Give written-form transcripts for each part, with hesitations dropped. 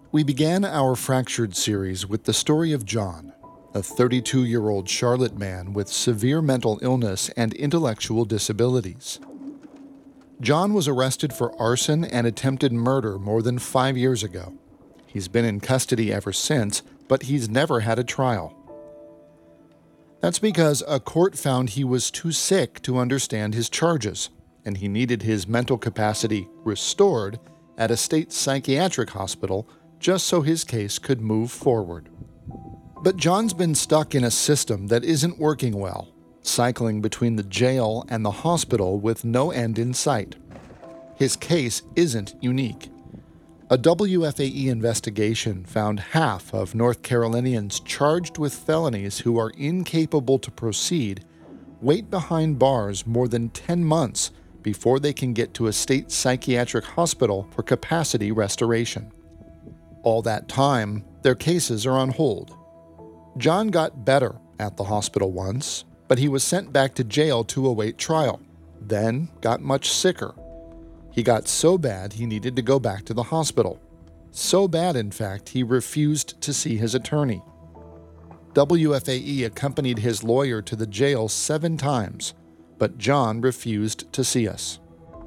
We began our Fractured series with the story of John, a 32-year-old Charlotte man with severe mental illness and intellectual disabilities. John was arrested for arson and attempted murder more than 5 years ago. He's been in custody ever since, but he's never had a trial. That's because a court found he was too sick to understand his charges, and he needed his mental capacity restored at a state psychiatric hospital just so his case could move forward. But John's been stuck in a system that isn't working well, cycling between the jail and the hospital with no end in sight. His case isn't unique. A WFAE investigation found half of North Carolinians charged with felonies who are incapable to proceed wait behind bars more than 10 months before they can get to a state psychiatric hospital for capacity restoration. All that time, their cases are on hold. John got better at the hospital once, but he was sent back to jail to await trial, then got much sicker. He got so bad he needed to go back to the hospital. So bad, in fact, he refused to see his attorney. WFAE accompanied his lawyer to the jail 7 times, but John refused to see us.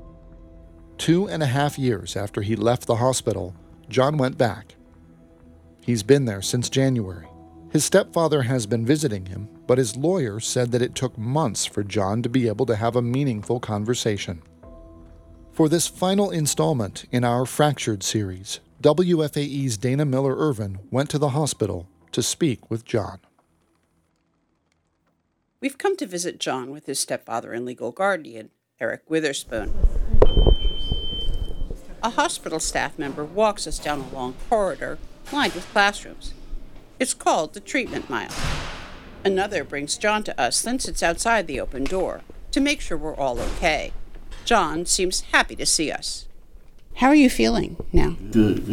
2.5 years after he left the hospital, John went back. He's been there since January. His stepfather has been visiting him, but his lawyer said that it took months for John to be able to have a meaningful conversation. For this final installment in our Fractured series, WFAE's Dana Miller-Irvin went to the hospital to speak with John. We've come to visit John with his stepfather and legal guardian, Eric Witherspoon. A hospital staff member walks us down a long corridor lined with classrooms. It's called the treatment mile. Another brings John to us, then sits outside the open door to make sure we're all okay. John seems happy to see us. How are you feeling now? Good.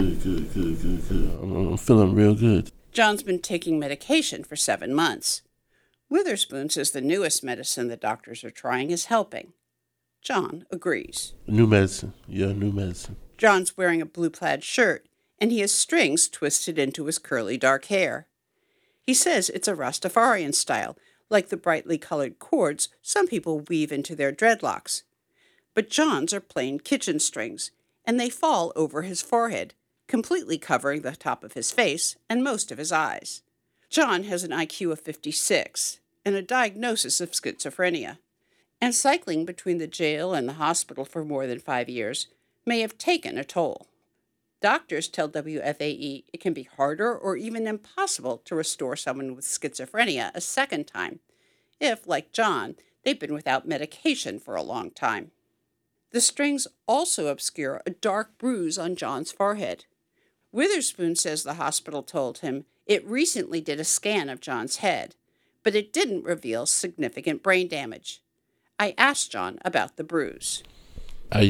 I'm feeling real good. John's been taking medication for 7 months. Witherspoon says the newest medicine the doctors are trying is helping. John agrees. New medicine. Yeah, new medicine. John's wearing a blue plaid shirt, and he has strings twisted into his curly dark hair. He says it's a Rastafarian style, like the brightly colored cords some people weave into their dreadlocks. But John's are plain kitchen strings, and they fall over his forehead, completely covering the top of his face and most of his eyes. John has an IQ of 56 and a diagnosis of schizophrenia, and cycling between the jail and the hospital for more than 5 years may have taken a toll. Doctors tell WFAE it can be harder or even impossible to restore someone with schizophrenia a second time if, like John, they've been without medication for a long time. The strings also obscure a dark bruise on John's forehead. Witherspoon says the hospital told him it recently did a scan of John's head, but it didn't reveal significant brain damage. I asked John about the bruise. I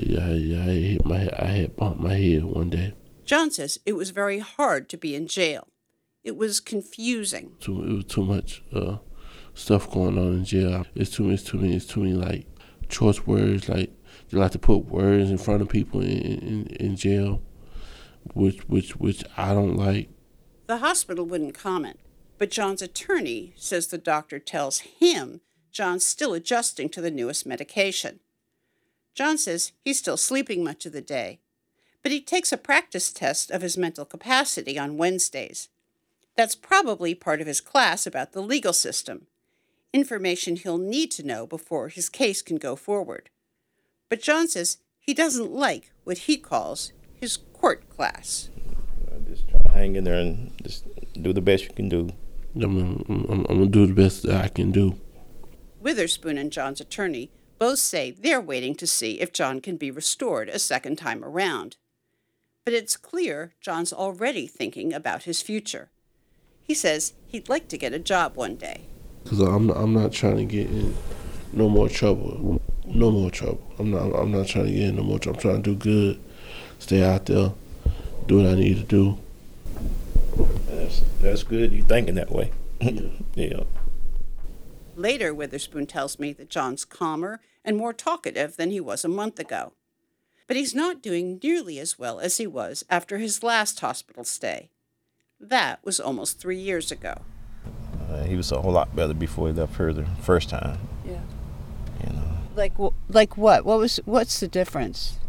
had bumped my head one day. John says it was very hard to be in jail. It was confusing. It was too much stuff going on in jail. It's too many like choice words. Like they like to put words in front of people in jail, which I don't like. The hospital wouldn't comment, but John's attorney says the doctor tells him John's still adjusting to the newest medication. John says he's still sleeping much of the day, but he takes a practice test of his mental capacity on Wednesdays. That's probably part of his class about the legal system, information he'll need to know before his case can go forward. But John says he doesn't like what he calls his court class. Just try to hang in there and just do the best you can do. I'm going to do the best that I can do. Witherspoon and John's attorney both say they're waiting to see if John can be restored a second time around. But it's clear John's already thinking about his future. He says he'd like to get a job one day. Because I'm not trying to get in no more trouble. No more trouble. I'm not trying to get in no more trouble. I'm trying to do good, stay out there, do what I need to do. That's good. You're thinking that way. Yeah. Later, Witherspoon tells me that John's calmer and more talkative than he was a month ago. But he's not doing nearly as well as he was after his last hospital stay. That was almost 3 years ago. He was a whole lot better before he left here the first time. Yeah. You know. Like what? What's the difference?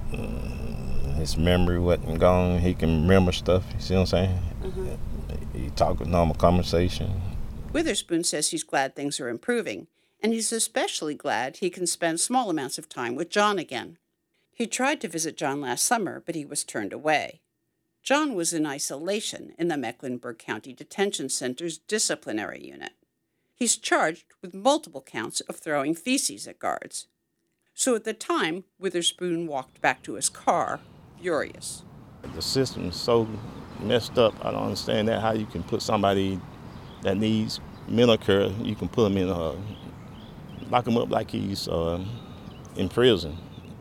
His memory wasn't gone. He can remember stuff. You see what I'm saying? He talk with normal conversation. Witherspoon says he's glad things are improving, and he's especially glad he can spend small amounts of time with John again. He tried to visit John last summer, but he was turned away. John was in isolation in the Mecklenburg County Detention Center's disciplinary unit. He's charged with multiple counts of throwing feces at guards. So at the time, Witherspoon walked back to his car, furious. The system's so messed up. I don't understand that, how you can put somebody that needs mental care, you can put him in, lock him up like he's in prison.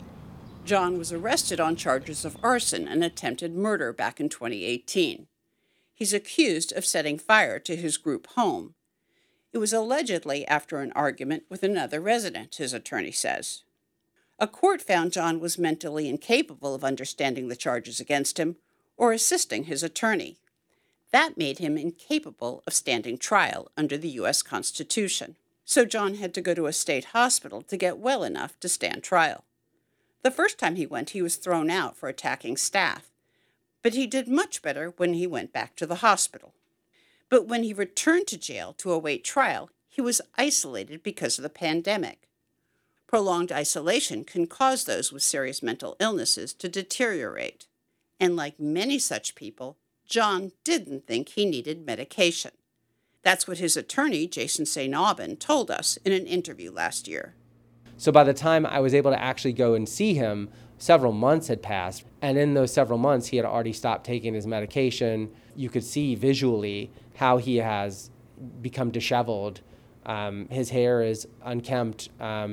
John was arrested on charges of arson and attempted murder back in 2018. He's accused of setting fire to his group home. It was allegedly after an argument with another resident, his attorney says. A court found John was mentally incapable of understanding the charges against him or assisting his attorney. That made him incapable of standing trial under the U.S. Constitution. So John had to go to a state hospital to get well enough to stand trial. The first time he went, he was thrown out for attacking staff, but he did much better when he went back to the hospital. But when he returned to jail to await trial, he was isolated because of the pandemic. Prolonged isolation can cause those with serious mental illnesses to deteriorate. And like many such people, John didn't think he needed medication. That's what his attorney, Jason St. Aubin, told us in an interview last year. So by the time I was able to actually go and see him, several months had passed. And in those several months, he had already stopped taking his medication. You could see visually how he has become disheveled. His hair is unkempt,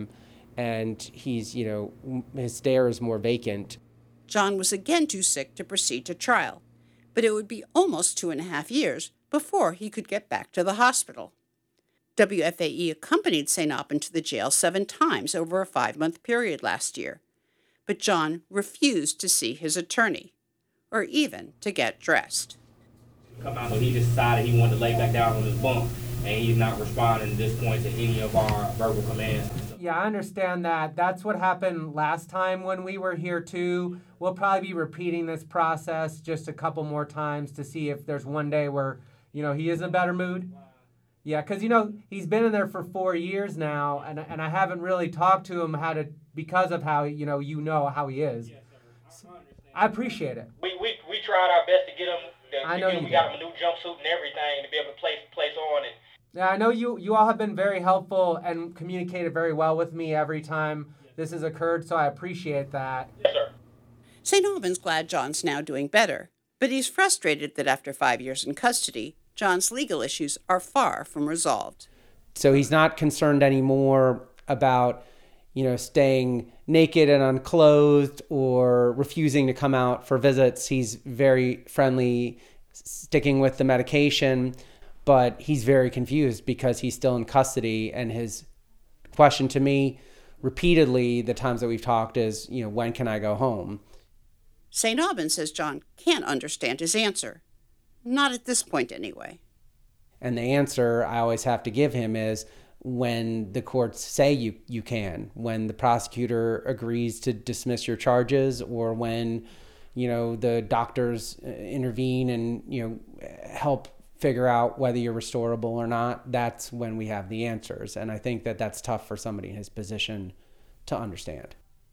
and he's, his stare is more vacant. John was again too sick to proceed to trial, but it would be almost 2.5 years before he could get back to the hospital. WFAE accompanied St. Aubin to the jail 7 times over a 5-month period last year, but John refused to see his attorney, or even to get dressed. Come out, so he just decided he wanted to lay back down on his bunk, and he's not responding at this point to any of our verbal commands. Yeah, I understand that. That's what happened last time when we were here too. We'll probably be repeating this process just a couple more times to see if there's one day where, he is in a better mood. Yeah, because, he's been in there for 4 years now, and I haven't really talked to him because of how, how he is. Yes, sir. I appreciate it. We tried our best to get him. We got him a new jumpsuit and everything to be able to place on it. Yeah, I know you all have been very helpful and communicated very well with me every time this has occurred, so I appreciate that. Yes, sir. St. Aubin's glad John's now doing better, but he's frustrated that after 5 years in custody, John's legal issues are far from resolved. So he's not concerned anymore about, staying naked and unclothed or refusing to come out for visits. He's very friendly, sticking with the medication, but he's very confused because he's still in custody. And his question to me repeatedly, the times that we've talked, is, when can I go home? St. Aubin says John can't understand his answer. Not at this point, anyway. And the answer I always have to give him is when the courts say you can, when the prosecutor agrees to dismiss your charges, or when, the doctors intervene and, help figure out whether you're restorable or not. That's when we have the answers. And I think that that's tough for somebody in his position to understand.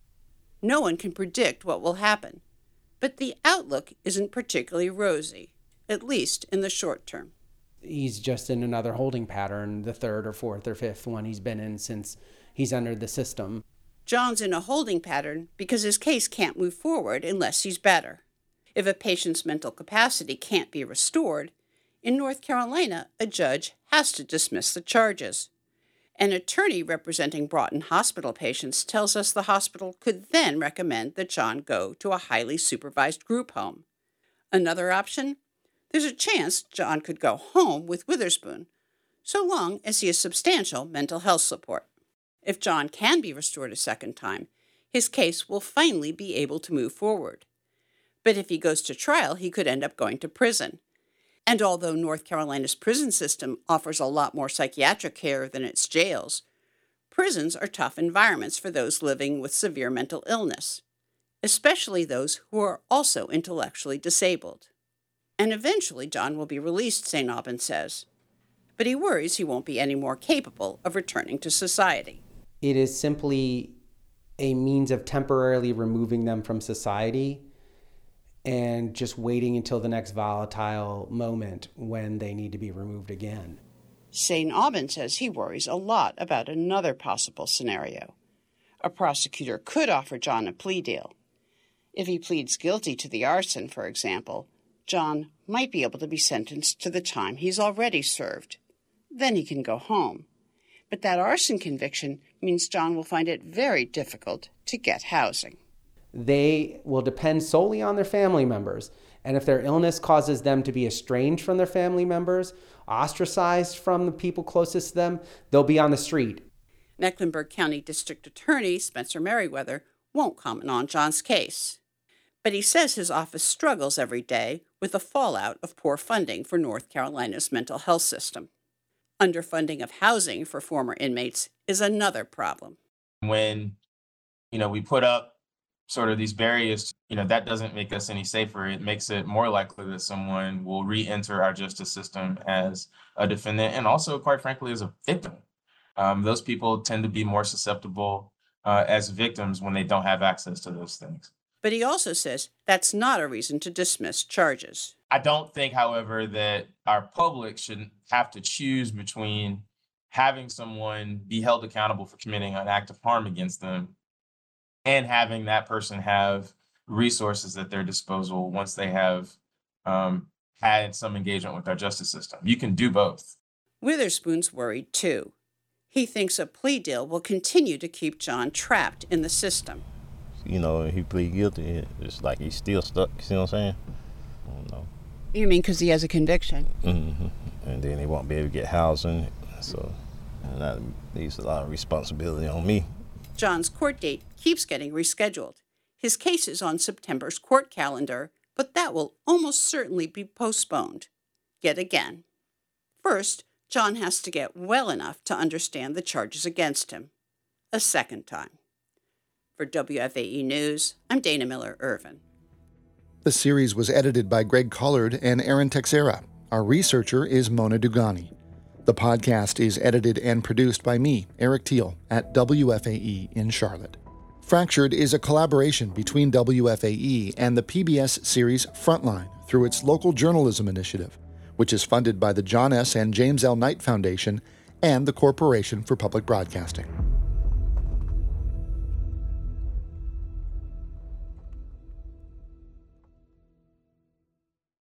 No one can predict what will happen, but the outlook isn't particularly rosy, at least in the short term. He's just in another holding pattern, the 3rd or 4th or 5th one he's been in since he's entered the system. John's in a holding pattern because his case can't move forward unless he's better. If a patient's mental capacity can't be restored, in North Carolina, a judge has to dismiss the charges. An attorney representing Broughton Hospital patients tells us the hospital could then recommend that John go to a highly supervised group home. Another option? There's a chance John could go home with Witherspoon, so long as he has substantial mental health support. If John can be restored a second time, his case will finally be able to move forward. But if he goes to trial, he could end up going to prison. And although North Carolina's prison system offers a lot more psychiatric care than its jails, prisons are tough environments for those living with severe mental illness, especially those who are also intellectually disabled. And eventually John will be released, St. Aubin says, but he worries he won't be any more capable of returning to society. It is simply a means of temporarily removing them from society and just waiting until the next volatile moment when they need to be removed again. St. Aubin says he worries a lot about another possible scenario. A prosecutor could offer John a plea deal. If he pleads guilty to the arson, for example, John might be able to be sentenced to the time he's already served. Then he can go home. But that arson conviction means John will find it very difficult to get housing. They will depend solely on their family members. And if their illness causes them to be estranged from their family members, ostracized from the people closest to them, they'll be on the street. Mecklenburg County District Attorney Spencer Merriweather won't comment on John's case. But he says his office struggles every day with the fallout of poor funding for North Carolina's mental health system. Underfunding of housing for former inmates is another problem. When, we put up sort of these barriers, that doesn't make us any safer. It makes it more likely that someone will re-enter our justice system as a defendant and also, quite frankly, as a victim. Those people tend to be more susceptible as victims when they don't have access to those things. But he also says that's not a reason to dismiss charges. I don't think, however, that our public should have to choose between having someone be held accountable for committing an act of harm against them and having that person have resources at their disposal once they have had some engagement with our justice system. You can do both. Witherspoon's worried too. He thinks a plea deal will continue to keep John trapped in the system. If he plead guilty, it's like he's still stuck, you see what I'm saying? I don't know. You mean because he has a conviction? Mm-hmm. And then he won't be able to get housing, so that leaves a lot of responsibility on me. John's court date keeps getting rescheduled. His case is on September's court calendar, but that will almost certainly be postponed yet again. First, John has to get well enough to understand the charges against him. A second time. For WFAE News, I'm Dana Miller-Irvin. The series was edited by Greg Collard and Aaron Texera. Our researcher is Mona Dugani. The podcast is edited and produced by me, Eric Teal, at WFAE in Charlotte. Fractured is a collaboration between WFAE and the PBS series Frontline through its local journalism initiative, which is funded by the John S. and James L. Knight Foundation and the Corporation for Public Broadcasting.